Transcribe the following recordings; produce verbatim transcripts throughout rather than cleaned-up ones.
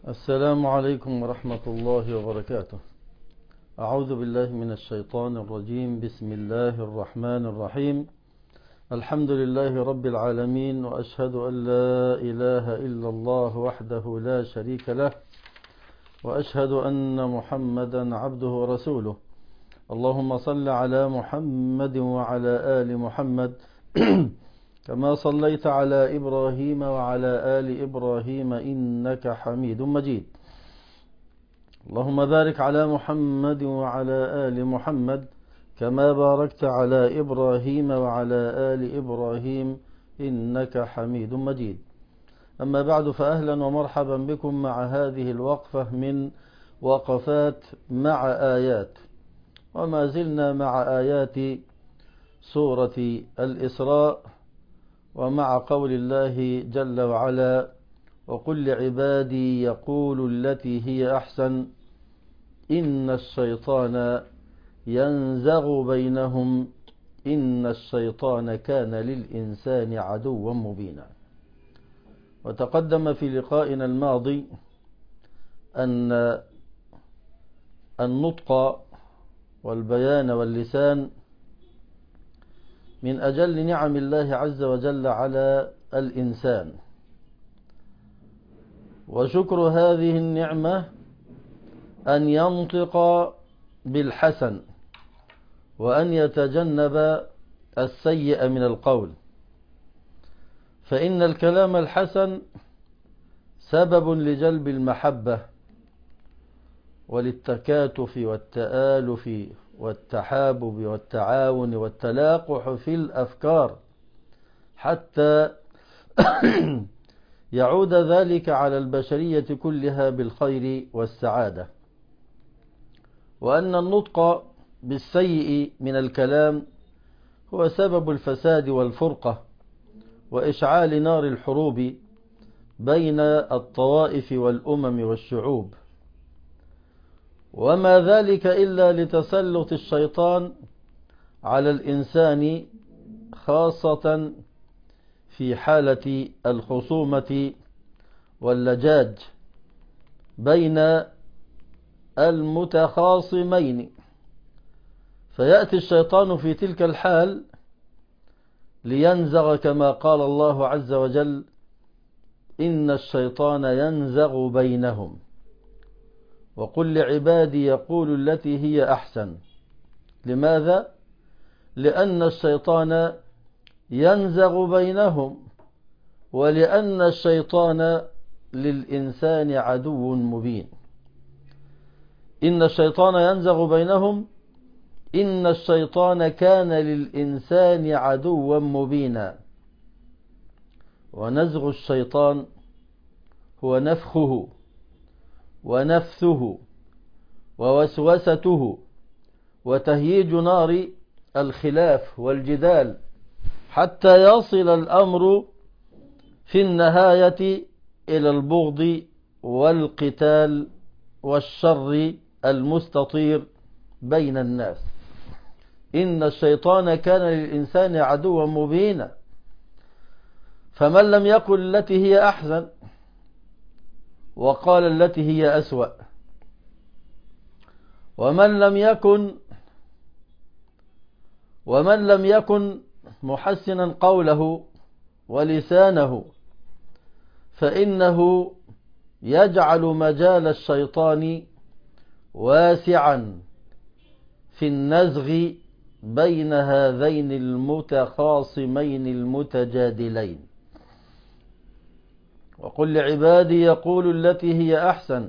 السلام عليكم ورحمة الله وبركاته. أعوذ بالله من الشيطان الرجيم. بسم الله الرحمن الرحيم. الحمد لله رب العالمين، وأشهد أن لا إله إلا الله وحده لا شريك له، وأشهد أن محمدا عبده ورسوله. اللهم صل على محمد وعلى آل محمد كما صليت على إبراهيم وعلى آل إبراهيم إنك حميد مجيد. اللهم بارك على محمد وعلى آل محمد كما باركت على إبراهيم وعلى آل إبراهيم إنك حميد مجيد. أما بعد، فأهلا ومرحبا بكم مع هذه الوقفة من وقفات مع آيات، وما زلنا مع آيات سورة الإسراء، ومع قول الله جل وعلا: وقل لعبادي يقولوا التي هي أحسن إن الشيطان ينزغ بينهم إن الشيطان كان للإنسان عدوا مبينا. وتقدم في لقائنا الماضي أن النطق والبيان واللسان من أجل نعم الله عز وجل على الإنسان، وشكر هذه النعمة أن ينطق بالحسن وأن يتجنب السيء من القول، فإن الكلام الحسن سبب لجلب المحبة وللتكاتف والتآلف والتحابب والتعاون والتلاقح في الأفكار، حتى يعود ذلك على البشرية كلها بالخير والسعادة. وأن النطق بالسيء من الكلام هو سبب الفساد والفرقة وإشعال نار الحروب بين الطوائف والأمم والشعوب، وما ذلك إلا لتسلط الشيطان على الإنسان، خاصة في حالة الخصومة واللجاج بين المتخاصمين، فيأتي الشيطان في تلك الحال لينزغ، كما قال الله عز وجل: إن الشيطان ينزغ بينهم. وقل لعبادي يقولوا التي هي أحسن. لماذا؟ لأن الشيطان ينزغ بينهم، ولأن الشيطان للإنسان عدو مبين. إن الشيطان ينزغ بينهم إن الشيطان كان للإنسان عدوا مبينا. ونزغ الشيطان هو نفخه ونفثه ووسوسته وتهييج نار الخلاف والجدال، حتى يصل الأمر في النهاية إلى البغض والقتال والشر المستطير بين الناس. إن الشيطان كان للإنسان عدوا مبينا. فمن لم يقل التي هي أحسن وقال التي هي أسوأ، ومن لم يكن ومن لم يكن محسنا قوله ولسانه، فإنه يجعل مجال الشيطان واسعا في النزغ بين هذين المتخاصمين المتجادلين. وقل لعبادي يقولوا التي هي أحسن.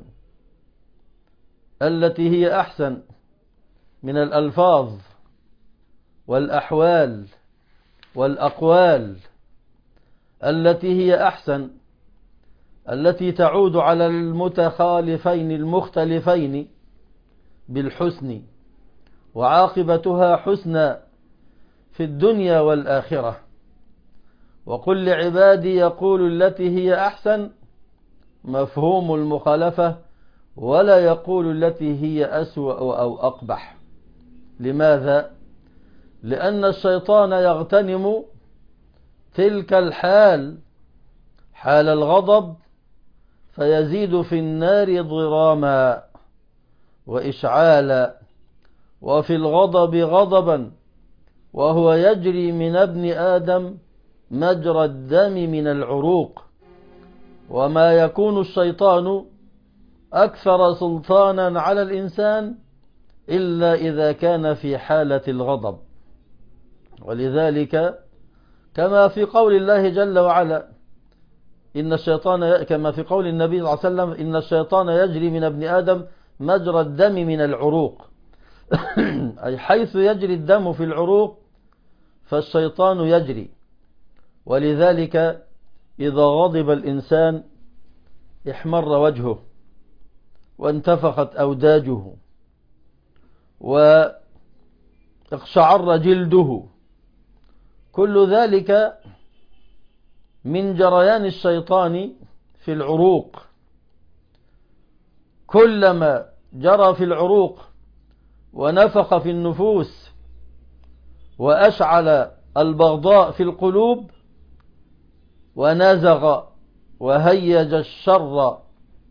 التي هي أحسن من الألفاظ والأحوال والأقوال، التي هي أحسن، التي تعود على المتخالفين المختلفين بالحسن، وعاقبتها حسنى في الدنيا والآخرة. وقل لعبادي يقولوا التي هي أحسن مفهوم المخالفة، ولا يقول التي هي أسوأ أو أقبح. لماذا؟ لأن الشيطان فيزيد في النار ضراما وإشعالا، وفي الغضب غضبا، وهو يجري من ابن آدم مجرى الدم من العروق. وما يكون الشيطان أكثر سلطانا على الإنسان إلا إذا كان في حالة الغضب. ولذلك كما في قول الله جل وعلا إن الشيطان، كما في قول النبي صلى الله عليه وسلم إن الشيطان يجري من ابن آدم مجرى الدم من العروق أي حيث يجري الدم في العروق فالشيطان يجري. ولذلك إذا غضب الإنسان احمر وجهه وانتفخت أوداجه واقشعر جلده، كل ذلك من جريان الشيطان في العروق. كلما جرى في العروق ونفخ في النفوس وأشعل البغضاء في القلوب ونزغ وهيج الشر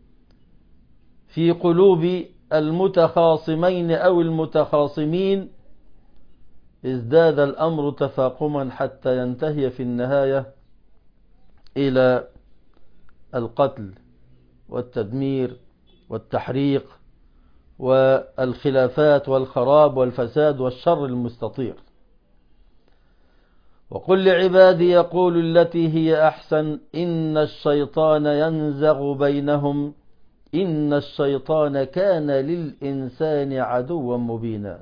في قلوب المتخاصمين أو المتخاصمين، ازداد الأمر تفاقما حتى ينتهي في النهاية إلى القتل والتدمير والتحريق والخلافات والخراب والفساد والشر المستطير. وقل لعبادي يقول التي هي أحسن إن الشيطان ينزغ بينهم إن الشيطان كان للإنسان عدوا مبينا.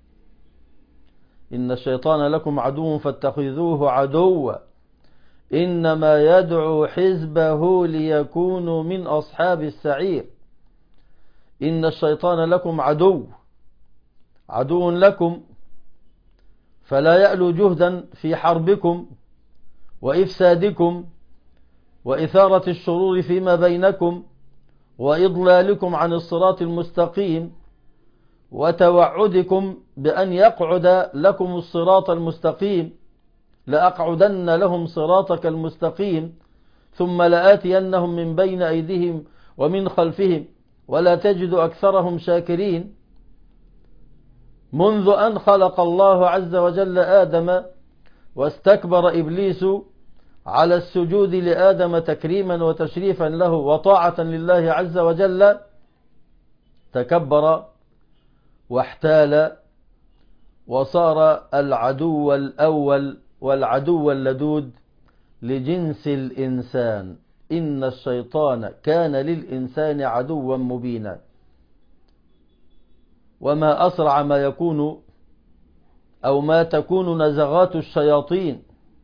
إن الشيطان لكم عدو فاتخذوه عدوا إنما يدعو حزبه ليكونوا من أصحاب السعير. إن الشيطان لكم عدو عدو لكم فلا يألو جهدا في حربكم وإفسادكم وإثارة الشرور فيما بينكم وإضلالكم عن الصراط المستقيم وتوعدكم بأن يقعد لكم الصراط المستقيم. لأقعدن لهم صراطك المستقيم ثم لآتينهم من بين أيديهم ومن خلفهم ولا تجد أكثرهم شاكرين. منذ أن خلق الله عز وجل آدم واستكبر إبليس على السجود لآدم تكريما وتشريفا له وطاعة لله عز وجل، تكبر واحتال وصار العدو الأول والعدو اللدود لجنس الإنسان. إن الشيطان كان للإنسان عدوا مبينا. وما أسرع ما يكون أو ما تكون نزغات الشياطين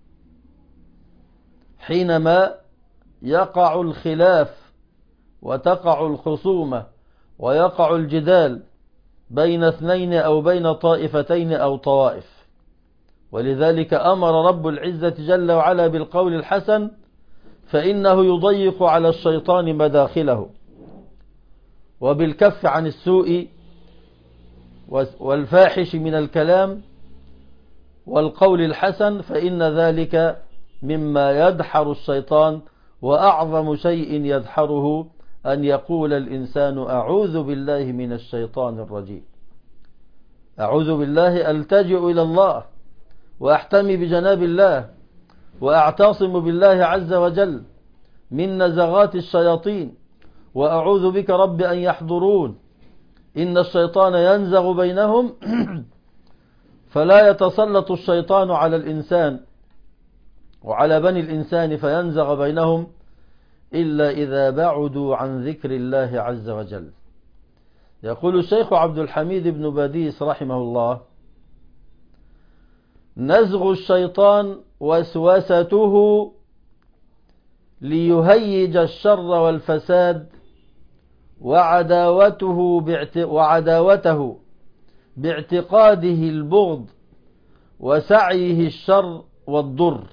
حينما يقع الخلاف وتقع الخصومة ويقع الجدال بين اثنين أو بين طائفتين أو طوائف. ولذلك أمر رب العزة جل وعلا بالقول الحسن فإنه يضيق على الشيطان مداخله، وبالكف عن السوء والفاحش من الكلام والقول الحسن، فإن ذلك مما يدحر الشيطان. وأعظم شيء يدحره أن يقول الإنسان أعوذ بالله من الشيطان الرجيم. أعوذ بالله ألتجئ إلى الله وأحتمي بجناب الله وأعتصم بالله عز وجل من نزغات الشياطين وأعوذ بك رب أن يحضرون. إن الشيطان ينزغ بينهم فلا يتسلط الشيطان على الإنسان وعلى بني الإنسان فينزغ بينهم إلا إذا بعدوا عن ذكر الله عز وجل. يقول الشيخ عبد الحميد بن باديس رحمه الله: نزغ الشيطان وسوسته ليهيج الشر والفساد وعداوته باعت... وعداوته باعتقاده البغض وسعيه الشر والضر.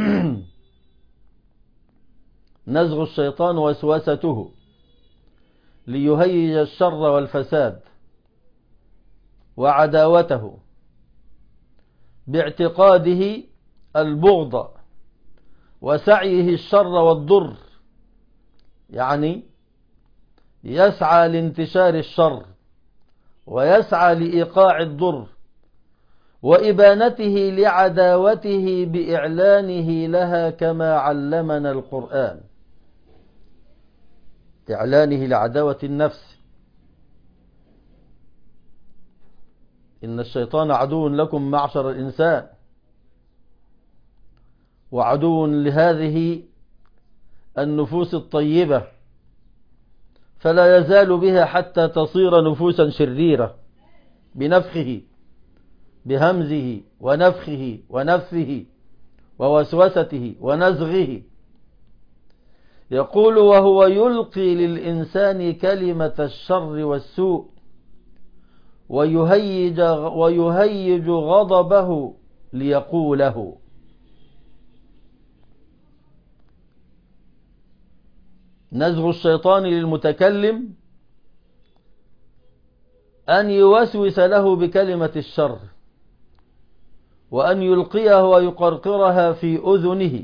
نزغ الشيطان وسوسته ليهيج الشر والفساد وعداوته باعتقاده البغض وسعيه الشر والضر، يعني يسعى لانتشار الشر ويسعى لإيقاع الضر وإبانته لعداوته بإعلانه لها كما علمنا القرآن، إعلانه لعداوة النفس. إن الشيطان عدو لكم معشر الإنسان وعدو لهذه النفوس الطيبة، فلا يزال بها حتى تصير نفوسا شريرة بنفخه بهمزه ونفخه ونفثه ووسوسته ونزغه. يقول وهو يلقي للإنسان كلمة الشر والسوء ويهيج, ويهيج غضبه ليقوله. نزغ الشيطان للمتكلم أن يوسوس له بكلمة الشر وأن يلقيها ويقرقرها في أذنه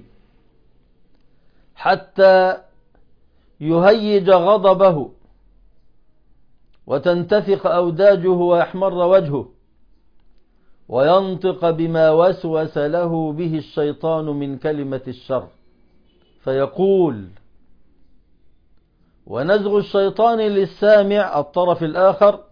حتى يهيج غضبه وتنتفخ أوداجه ويحمر وجهه وينطق بما وسوس له به الشيطان من كلمة الشر فيقول. ونزغ الشيطان للسامع الطرف الآخر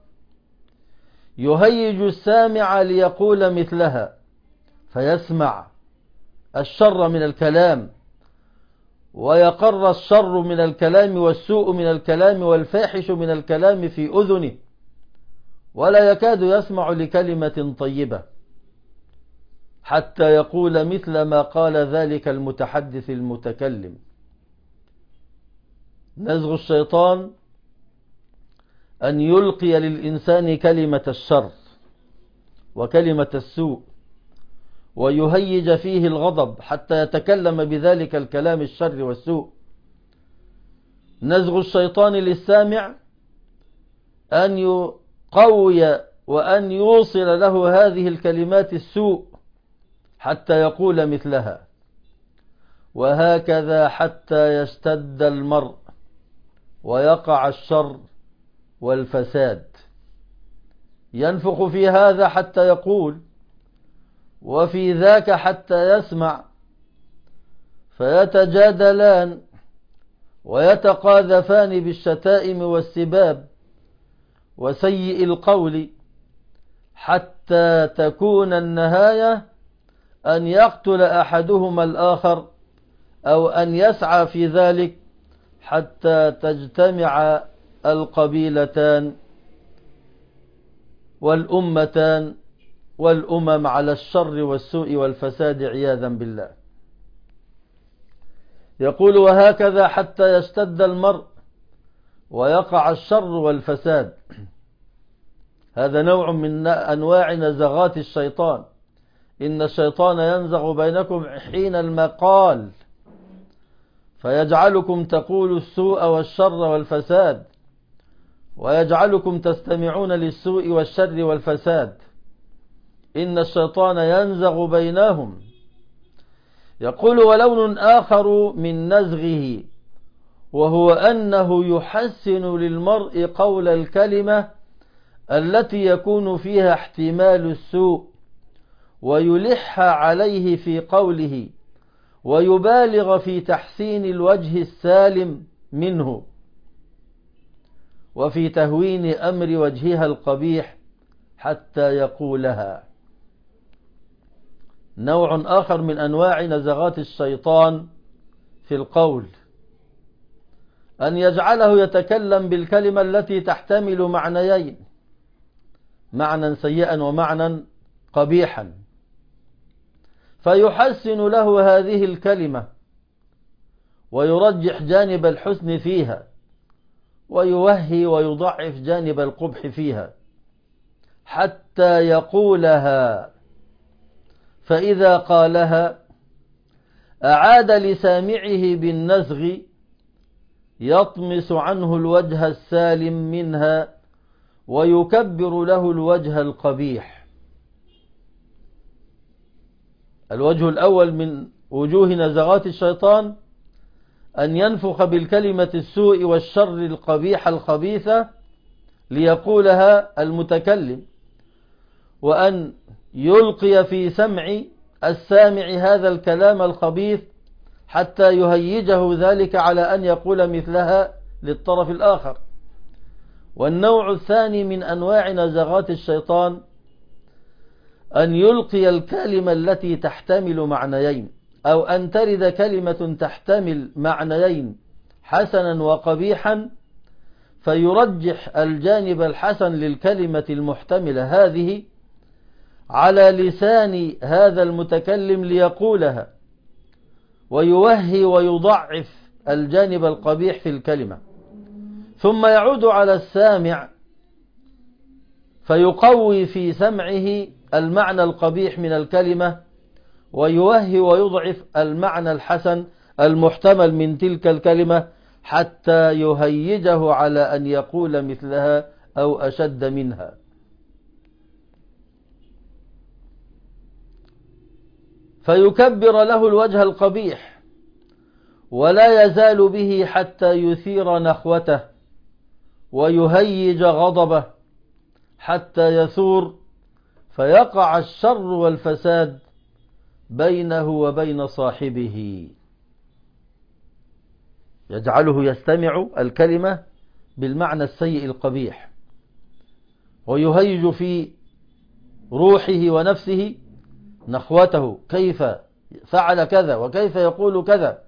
يهيج السامع ليقول مثلها فيسمع الشر من الكلام ويقر الشر من الكلام والسوء من الكلام والفاحش من الكلام في أذنه ولا يكاد يسمع لكلمة طيبة حتى يقول مثل ما قال ذلك المتحدث المتكلم. نزغ الشيطان أن يلقي للإنسان كلمة الشر وكلمة السوء ويهيج فيه الغضب حتى يتكلم بذلك الكلام الشر والسوء. نزغ الشيطان للسامع أن يقوي وأن يوصل له هذه الكلمات السوء حتى يقول مثلها، وهكذا حتى يشتد المرء ويقع الشر والفساد. ينفخ في هذا حتى يقول وفي ذاك حتى يسمع، فيتجادلان ويتقاذفان بالشتائم والسباب وسيء القول حتى تكون النهاية أن يقتل أحدهما الآخر أو أن يسعى في ذلك حتى تجتمع القبيلتان والأمتان والأمم على الشر والسوء والفساد عياذا بالله. يقول وهكذا حتى يشتد المرء ويقع الشر والفساد. هذا نوع من أنواع نزغات الشيطان. إن الشيطان ينزغ بينكم حين المقال فيجعلكم تقول السوء والشر والفساد ويجعلكم تستمعون للسوء والشر والفساد. إن الشيطان ينزغ بينهم. يقول ولون آخر من نزغه وهو أنه يحسن للمرء قول الكلمة التي يكون فيها احتمال السوء ويلح عليه في قوله ويبالغ في تحسين الوجه السالم منه وفي تهوين أمر وجهها القبيح حتى يقولها. نوع آخر من أنواع نزغات الشيطان في القول أن يجعله يتكلم بالكلمة التي تحتمل معنيين، معنى سيئا ومعنى قبيحا، فيحسن له هذه الكلمة ويرجح جانب الحسن فيها ويوهي ويضعف جانب القبح فيها حتى يقولها. فإذا قالها أعاد لسامعه بالنزغ يطمس عنه الوجه السالم منها ويكبر له الوجه القبيح. الوجه الأول من وجوه نزغات الشيطان أن ينفخ بالكلمة السوء والشر القبيحة الخبيثة ليقولها المتكلم، وأن يلقي في سمع السامع هذا الكلام الخبيث حتى يهيجه ذلك على أن يقول مثلها للطرف الآخر. والنوع الثاني من أنواع نزغات الشيطان أن يلقي الكلمة التي تحتمل معنيين، أو أن ترد كلمة تحتمل معنيين حسنا وقبيحا، فيرجح الجانب الحسن للكلمة المحتملة هذه على لسان هذا المتكلم ليقولها، ويوهي ويضعف الجانب القبيح في الكلمة، ثم يعود على السامع فيقوي في سمعه المعنى القبيح من الكلمة، ويوهي ويضعف المعنى الحسن المحتمل من تلك الكلمة حتى يهيجه على أن يقول مثلها أو أشد منها. فيكبر له الوجه القبيح ولا يزال به حتى يثير نخوته ويهيج غضبه حتى يثور، فيقع الشر والفساد بينه وبين صاحبه، يجعله يستمع الكلمة بالمعنى السيء القبيح، ويهيج في روحه ونفسه نخوته، كيف فعل كذا وكيف يقول كذا،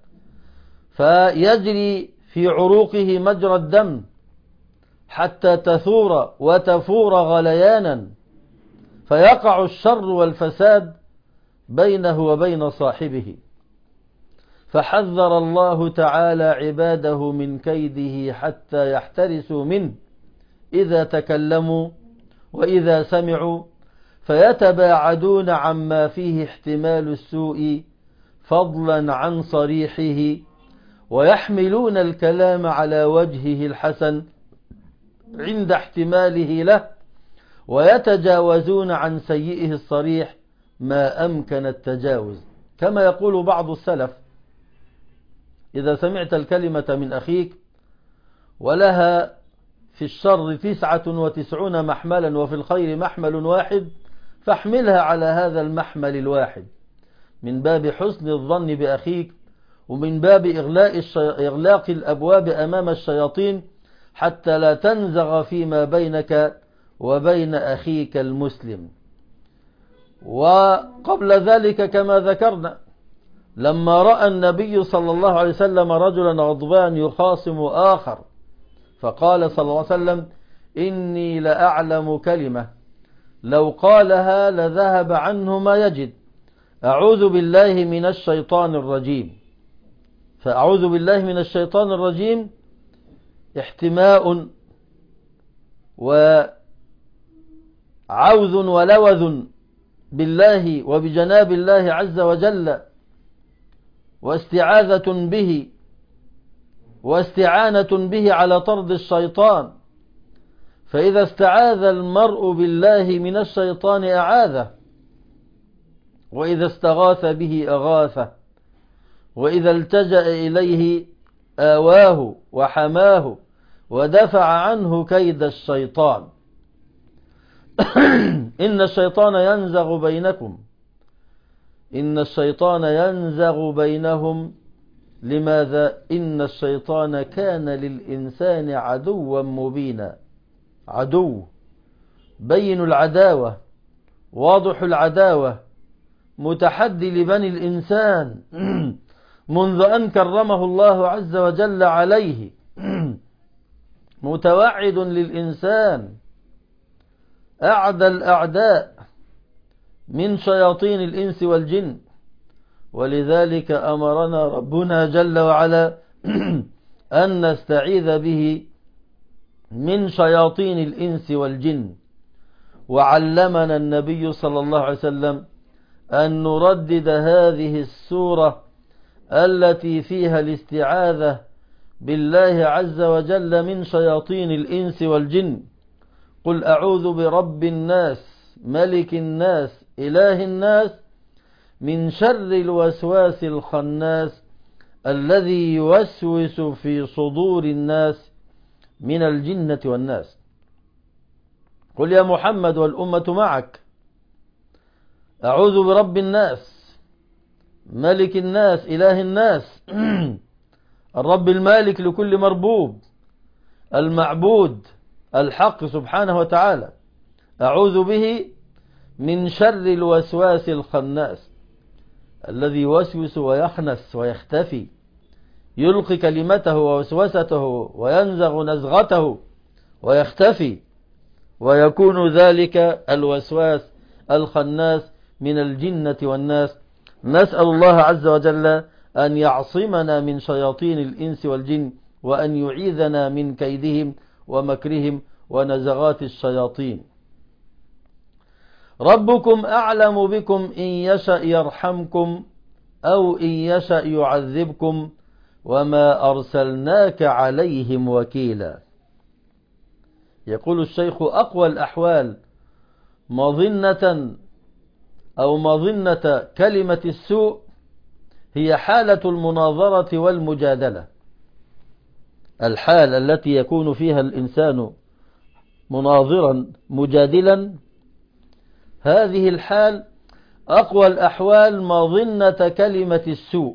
فيجري في عروقه مجرى الدم حتى تثور وتفور غليانا، فيقع الشر والفساد بينه وبين صاحبه. فحذر الله تعالى عباده من كيده حتى يحترسوا منه إذا تكلموا وإذا سمعوا، فيتباعدون عما فيه احتمال السوء فضلا عن صريحه، ويحملون الكلام على وجهه الحسن عند احتماله له، ويتجاوزون عن سيئه الصريح ما أمكن التجاوز. كما يقول بعض السلف: إذا سمعت الكلمة من أخيك ولها في الشر تسعة وتسعون محملا وفي الخير محمل واحد، فاحملها على هذا المحمل الواحد، من باب حسن الظن بأخيك، ومن باب إغلاق, الشي... إغلاق الأبواب أمام الشياطين حتى لا تنزغ فيما بينك وبين أخيك المسلم. وقبل ذلك كما ذكرنا، لما رأى النبي صلى الله عليه وسلم رجلا غضبان يخاصم آخر، فقال صلى الله عليه وسلم: إني لأعلم كلمة لو قالها لذهب عنه ما يجد، أعوذ بالله من الشيطان الرجيم. فأعوذ بالله من الشيطان الرجيم احتماء وعوذ ولوذ بالله وبجناب الله عز وجل، واستعاذة به واستعانة به على طرد الشيطان. فإذا استعاذ المرء بالله من الشيطان أعاذه، وإذا استغاث به أغاثه، وإذا التجأ إليه آواه وحماه ودفع عنه كيد الشيطان. إن الشيطان ينزغ بينكم إن الشيطان ينزغ بينهم لماذا؟ إن الشيطان كان للإنسان عدوا مبينا. عدو بين العداوة، واضح العداوة، متحدي لبني الإنسان منذ أن كرمه الله عز وجل عليه، متوعد للإنسان، أعدى الأعداء من شياطين الإنس والجن. ولذلك أمرنا ربنا جل وعلا أن نستعيذ به من شياطين الإنس والجن، وعلمنا النبي صلى الله عليه وسلم أن نردد هذه السورة التي فيها الاستعاذة بالله عز وجل من شياطين الإنس والجن: قل أعوذ برب الناس ملك الناس إله الناس من شر الوسواس الخناس الذي يوسوس في صدور الناس من الجنة والناس. قل يا محمد والأمة معك: أعوذ برب الناس، ملك الناس، إله الناس، الرب المالك لكل مربوب، المعبود الحق سبحانه وتعالى. أعوذ به من شر الوسواس الخناس الذي يوسوس ويخنس ويختفي، يلقي كلمته ووسوسته وينزغ نزغته ويختفي، ويكون ذلك الوسواس الخناس من الجنة والناس. نسأل الله عز وجل أن يعصمنا من شياطين الإنس والجن، وأن يعيذنا من كيدهم ومكرهم ونزغات الشياطين. ربكم أعلم بكم إن يشأ يرحمكم أو إن يشأ يعذبكم وما أرسلناك عليهم وكيلا. يقول الشيخ: أقوى الأحوال مظنة أو مظنة كلمة السوء هي حالة المناظرة والمجادلة، الحال التي يكون فيها الإنسان مناظرا مجادلا، هذه الحال أقوى الأحوال مظنة كلمة السوء،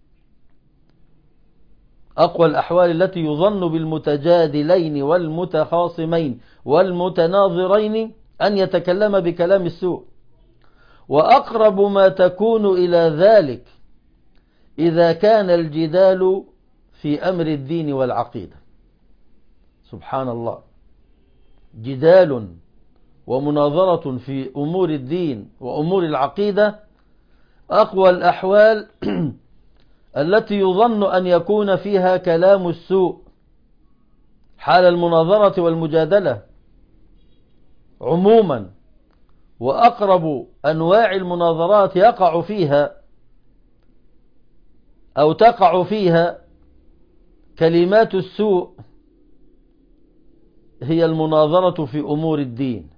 أقوى الأحوال التي يظن بالمتجادلين والمتخاصمين والمتناظرين أن يتكلم بكلام السوء. وأقرب ما تكون إلى ذلك إذا كان الجدال في أمر الدين والعقيدة. سبحان الله، جدال ومناظرة في أمور الدين وأمور العقيدة أقوى الأحوال التي يظن أن يكون فيها كلام السوء، حال المناظرة والمجادلة عموما. وأقرب أنواع المناظرات يقع فيها أو تقع فيها كلمات السوء هي المناظرة في أمور الدين،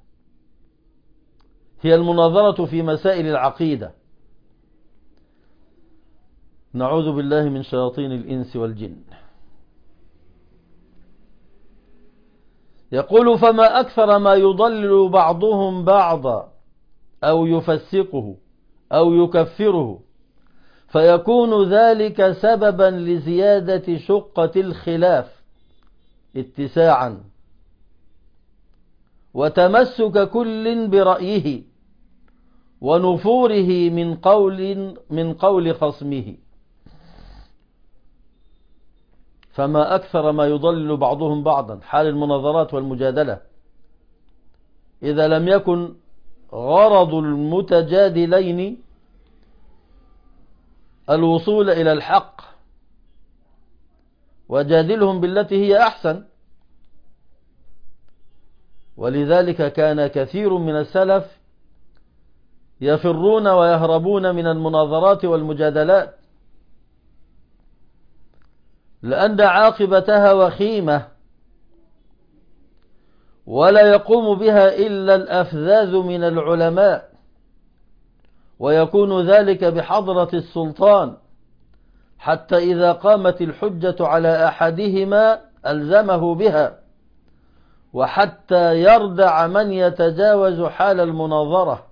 هي المناظرة في مسائل العقيدة. نعوذ بالله من شياطين الإنس والجن. يقول: فما أكثر ما يضلل بعضهم بعضا أو يفسقه أو يكفره، فيكون ذلك سببا لزيادة شقة الخلاف اتساعا، وتمسك كل برأيه، ونفوره من قول من قول خصمه. فما أكثر ما يضلل بعضهم بعضا، حال المناظرات والمجادلة، إذا لم يكن غرض المتجادلين الوصول إلى الحق وجادلهم بالتي هي أحسن. ولذلك كان كثير من السلف يفرون ويهربون من المناظرات والمجادلات، لأن عاقبتها وخيمة، ولا يقوم بها إلا الأفذاذ من العلماء، ويكون ذلك بحضرة السلطان، حتى إذا قامت الحجة على أحدهما ألزمه بها، وحتى يردع من يتجاوز حال المناظرة.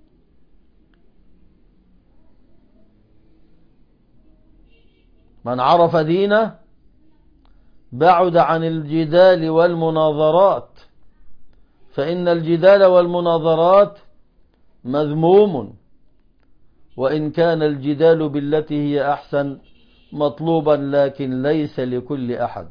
من عرف دينه بعد عن الجدال والمناظرات، فإن الجدال والمناظرات مذموم، وإن كان الجدال بالتي هي أحسن مطلوبا، لكن ليس لكل أحد.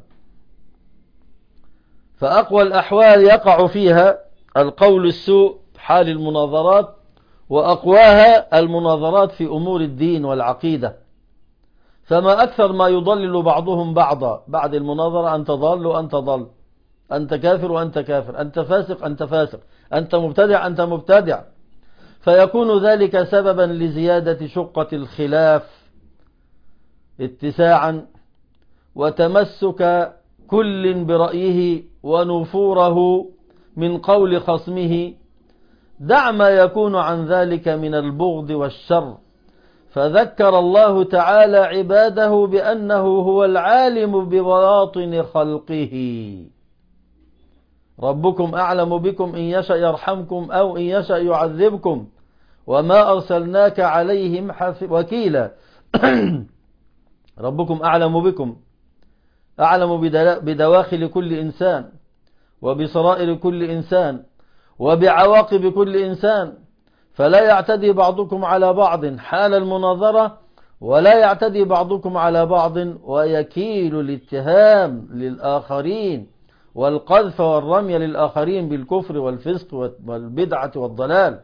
فأقوى الأحوال يقع فيها القول السوء حال المناظرات، وأقواها المناظرات في أمور الدين والعقيدة. فما أكثر ما يضلل بعضهم بعضا بعد المناظرة: أنت ضال وأنت ضال، أنت كافر وأنت كافر، أنت فاسق أنت فاسق، أنت مبتدع أنت مبتدع. فيكون ذلك سببا لزيادة شقة الخلاف اتساعا، وتمسك كل برأيه، ونفوره من قول خصمه. دع ما يكون عن ذلك من البغض والشر، فذكر الله تعالى عباده بأنه هو العالم ببواطن خلقه. ربكم أعلم بكم إن يشأ يرحمكم أو إن يشأ يعذبكم وما أرسلناك عليهم وكيلا. ربكم أعلم بكم، أعلم بدواخل كل إنسان وبصرائر كل إنسان وبعواقب كل إنسان، فلا يعتدي بعضكم على بعض حال المناظرة، ولا يعتدي بعضكم على بعض ويكيل الاتهام للآخرين والقذف والرمي للآخرين بالكفر والفسق والبدعة والضلال.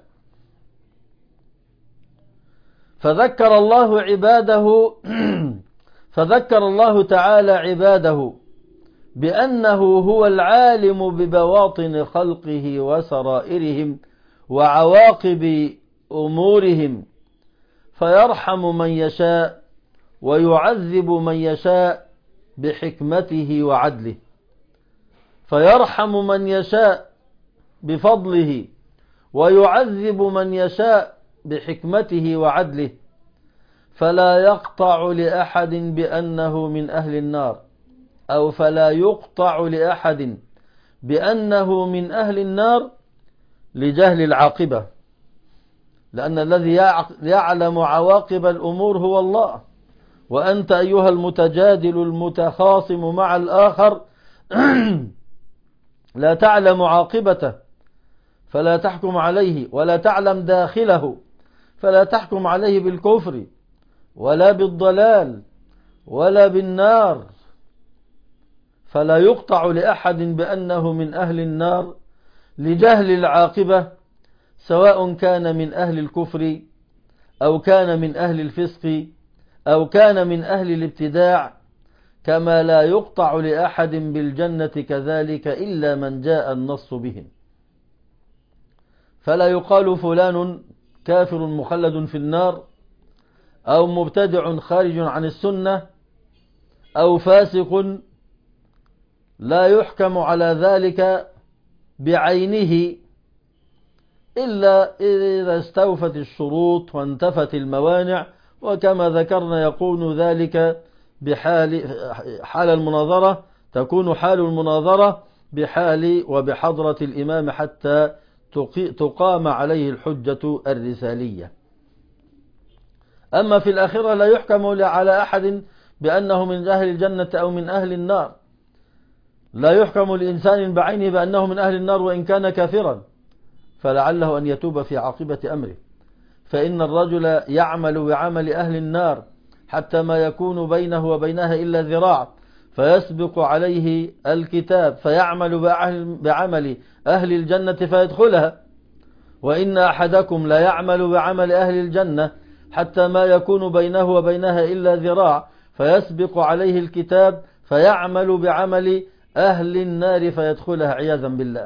فذكر الله عباده فذكر الله تعالى عباده بأنه هو العالم ببواطن خلقه وسرائرهم وعواقب أمورهم، فيرحم من يشاء ويعذب من يشاء بحكمته وعدله، فيرحم من يشاء بفضله ويعذب من يشاء بحكمته وعدله، فلا يقطع لأحد بأنه من أهل النار، أو فلا يقطع لأحد بأنه من أهل النار لجهل العاقبة، لأن الذي يعلم عواقب الأمور هو الله، وأنت أيها المتجادل المتخاصم مع الآخر لا تعلم عاقبته فلا تحكم عليه، ولا تعلم داخله فلا تحكم عليه بالكفر ولا بالضلال ولا بالنار. فلا يقطع لأحد بأنه من أهل النار لجهل العاقبة، سواء كان من أهل الكفر أو كان من أهل الفسق أو كان من أهل الابتداع، كما لا يقطع لأحد بالجنة كذلك إلا من جاء النص بهم. فلا يقال فلان كافر مخلد في النار، أو مبتدع خارج عن السنة، أو فاسق، لا يحكم على ذلك بعينه إلا إذا استوفت الشروط وانتفت الموانع، وكما ذكرنا يكون ذلك بحال حال المناظرة، تكون حال المناظرة بحال وبحضرة الإمام حتى تقام عليه الحجة الرسالية. أما في الآخرة لا يحكم على أحد بأنه من أهل الجنة أو من أهل النار، لا يحكم لإنسان بعينه بأنه من أهل النار وإن كان كافرا، فلعله أن يتوب في عاقبة أمره، فإن الرجل يعمل بعمل أهل النار حتى ما يكون بينه وبينها إلا ذراع، فيسبق عليه الكتاب فيعمل بعمل أهل الجنة فيدخلها، وإن أحدكم لا يعمل بعمل أهل الجنة حتى ما يكون بينه وبينها إلا ذراع، فيسبق عليه الكتاب فيعمل بعمل أهل النار فيدخلها عياذا بالله.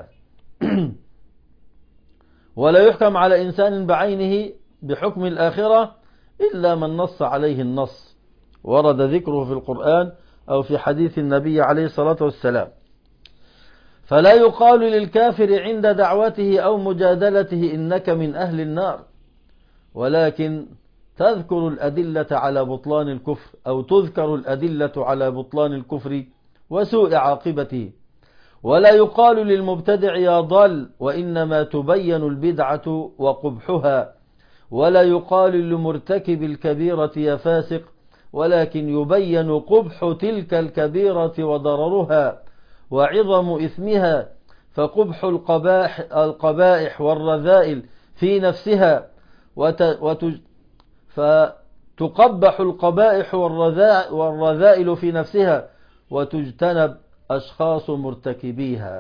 ولا يحكم على إنسان بعينه بحكم الآخرة إلا من نص عليه النص، ورد ذكره في القرآن أو في حديث النبي عليه الصلاة والسلام. فلا يقال للكافر عند دعوته أو مجادلته إنك من أهل النار، ولكن تذكر الأدلة على بطلان الكفر، أو تذكر الأدلة على بطلان الكفر وسوء عاقبته. ولا يقال للمبتدع يا ضال، وإنما تبين البدعة وقبحها. ولا يقال لمرتكب الكبيرة يا فاسق، ولكن يبين قبح تلك الكبيرة وضررها وعظم إثمها، فقبح القبائح, القبائح والرذائل في نفسها وتج فتقبح القبائح والرذائل في نفسها وتجتنب أشخاص مرتكبيها،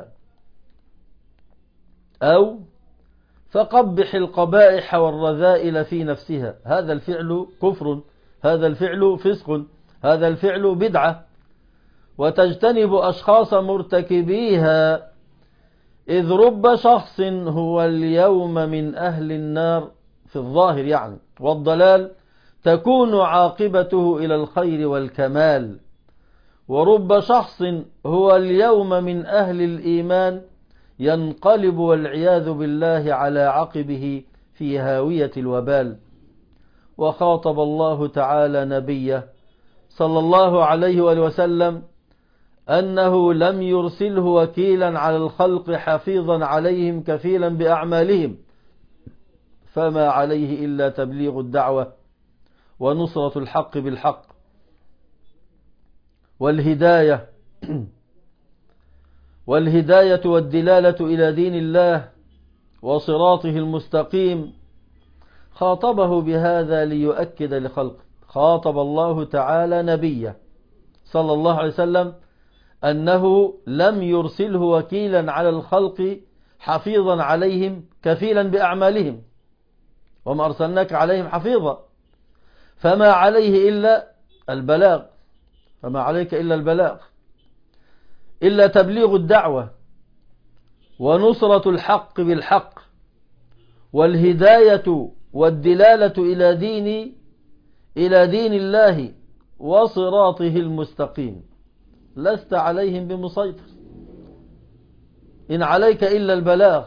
أو فقبح القبائح والرذائل في نفسها، هذا الفعل كفر، هذا الفعل فسق، هذا الفعل بدعة، وتجتنب أشخاص مرتكبيها، إذ رب شخص هو اليوم من أهل النار في الظاهر يعني والضلال تكون عاقبته إلى الخير والكمال، ورب شخص هو اليوم من أهل الإيمان ينقلب والعياذ بالله على عقبه في هاوية الوبال. وخاطب الله تعالى نبيه صلى الله عليه وآله وسلم أنه لم يرسله وكيلا على الخلق حفيظا عليهم كفيلا بأعمالهم، فما عليه إلا تبليغ الدعوة ونصرة الحق بالحق والهداية والهداية والدلالة إلى دين الله وصراطه المستقيم. خاطبه بهذا ليؤكد لخلقه، خاطب الله تعالى نبيه صلى الله عليه وسلم أنه لم يرسله وكيلا على الخلق حفيظا عليهم كفيلا بأعمالهم، وما أرسلناك عليهم حفيظا، فما عليه إلا البلاغ، فما عليك إلا البلاغ، إلا تبليغ الدعوة ونصرة الحق بالحق والهداية والدلالة إلى دين إلى دين الله وصراطه المستقيم. لست عليهم بمسيطر، إن عليك إلا البلاغ.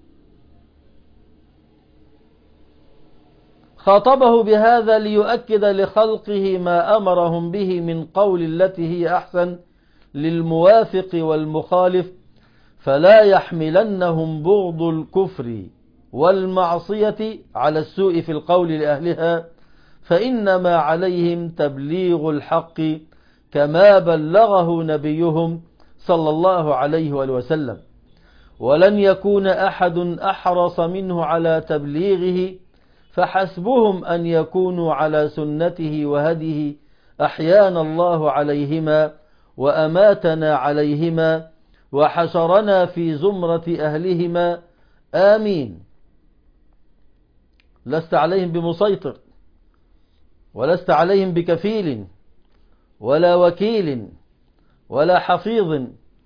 خاطبه بهذا ليؤكد لخلقه ما أمرهم به من قول التي هي أحسن للموافق والمخالف، فلا يحملنهم بغض الكفر والمعصية على السوء في القول لأهلها، فإنما عليهم تبليغ الحق كما بلغه نبيهم صلى الله عليه وآله وسلم، ولن يكون أحد أحرص منه على تبليغه، فحسبهم أن يكونوا على سنته وهديه أحيانا الله عليهما وأماتنا عليهما وحشرنا في زمرة أهلهما، آمين. لست عليهم بمسيطر، ولست عليهم بكفيل ولا وكيل ولا حفيظ،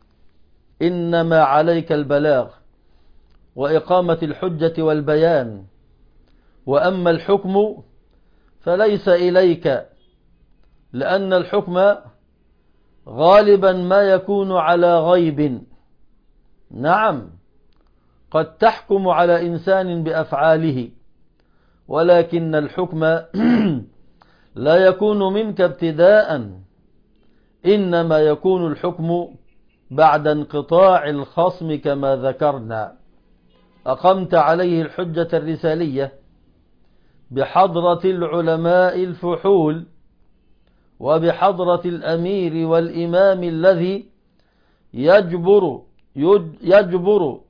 إنما عليك البلاغ وإقامة الحجة والبيان. وأما الحكم فليس إليك، لأن الحكم غالبا ما يكون على غيب. نعم، قد تحكم على إنسان بأفعاله، ولكن الحكم لا يكون منك ابتداء، إنما يكون الحكم بعد انقطاع الخصم كما ذكرنا. أقمت عليه الحجة الرسالية بحضرة العلماء الفحول وبحضرة الأمير والإمام الذي يجبر يجبر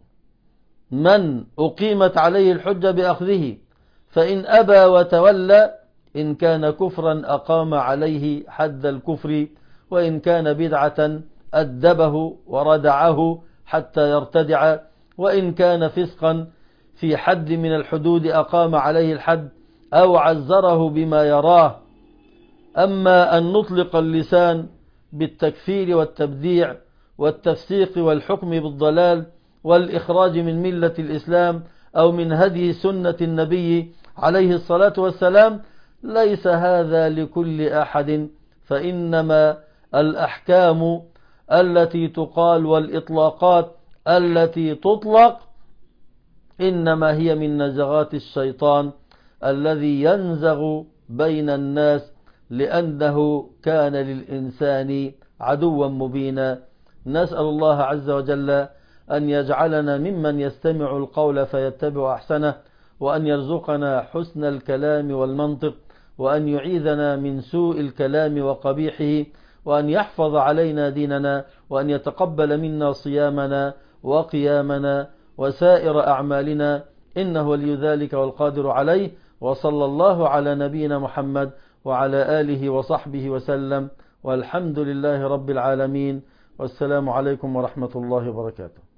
من أقيمت عليه الحجة بأخذه، فإن أبى وتولى إن كان كفرا أقام عليه حد الكفر، وإن كان بدعة أدبه وردعه حتى يرتدع، وإن كان فسقا في حد من الحدود أقام عليه الحد أو عزره بما يراه. أما أن نطلق اللسان بالتكفير والتبديع والتفسيق والحكم بالضلال والإخراج من ملة الإسلام أو من هدي سنة النبي عليه الصلاة والسلام، ليس هذا لكل أحد، فإنما الأحكام التي تقال والإطلاقات التي تطلق إنما هي من نزغات الشيطان الذي ينزغ بين الناس، لأنه كان للإنسان عدوا مبينا. نسأل الله عز وجل أن يجعلنا ممن يستمع القول فيتبع أحسنه، وأن يرزقنا حسن الكلام والمنطق، وأن يعيذنا من سوء الكلام وقبيحه، وأن يحفظ علينا ديننا، وأن يتقبل منا صيامنا وقيامنا وسائر أعمالنا، إنه ولي ذلك والقادر عليه. وصلى الله على نبينا محمد وعلى آله وصحبه وسلم، والحمد لله رب العالمين، والسلام عليكم ورحمة الله وبركاته.